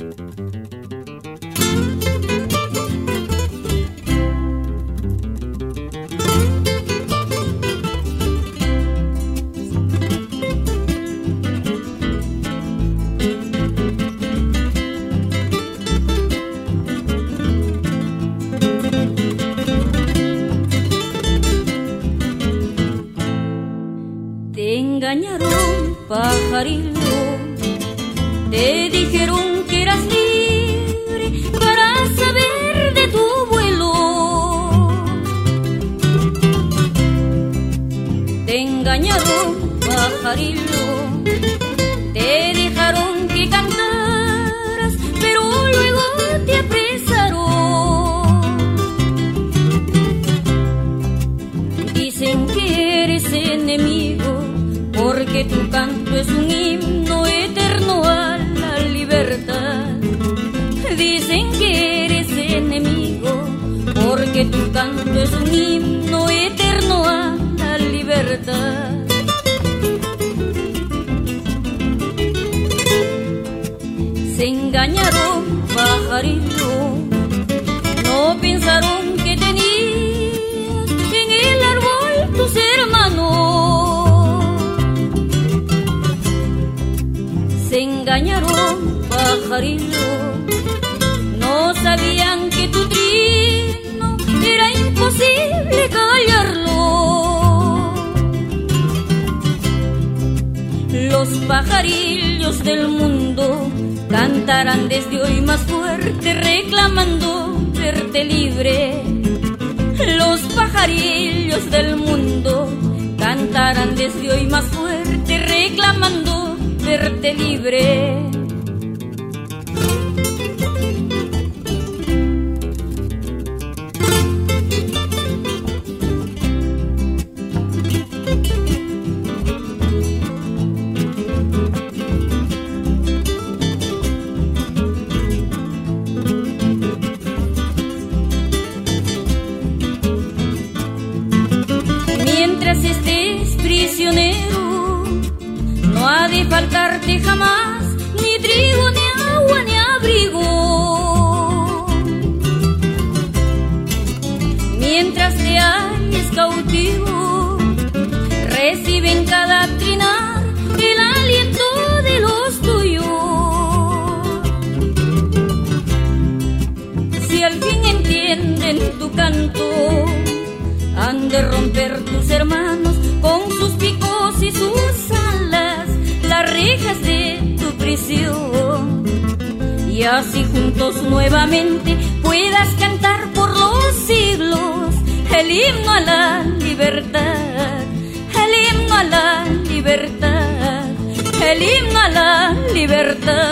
Te engañaron, pajarillo, te dijeron que eras libre para saber de tu vuelo. Te engañaron, pajarillo, te dejaron que cantaras, pero luego te apresaron. Dicen que eres enemigo porque tu canto es un himno eterno a la libertad. Dicen que eres enemigo porque tu canto es un himno eterno a la libertad. Se engañaron, pajarillo, no pensaron que tenías en el árbol tus hermanos. Se engañaron, pajarillo, no sabían que tu trino era imposible callarlo. Los pajarillos del mundo cantarán desde hoy más fuerte reclamando verte libre. Los pajarillos del mundo cantarán desde hoy más fuerte reclamando verte libre. Mientras estés prisionero, no ha de faltarte jamás ni trigo, ni agua, ni abrigo. Mientras te halles cautivo, recibe en cada trinar el aliento de los tuyos. Si al fin entienden tu canto, han de romper tus hermanos con sus picos y sus alas las rejas de tu prisión, y así juntos nuevamente puedas cantar por los siglos el himno a la libertad, el himno a la libertad, el himno a la libertad.